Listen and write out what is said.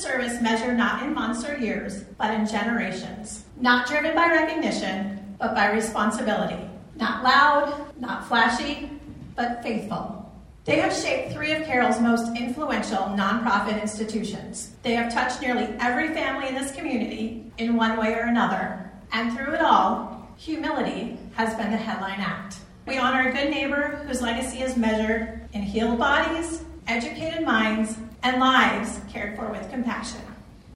service measured not in months or years, but in generations. Not driven by recognition, but by responsibility. Not loud, not flashy, but faithful. They have shaped three of Carroll's most influential nonprofit institutions. They have touched nearly every family in this community in one way or another. And through it all, humility has been the headline act. We honor a good neighbor whose legacy is measured in healed bodies, educated minds, and lives cared for with compassion.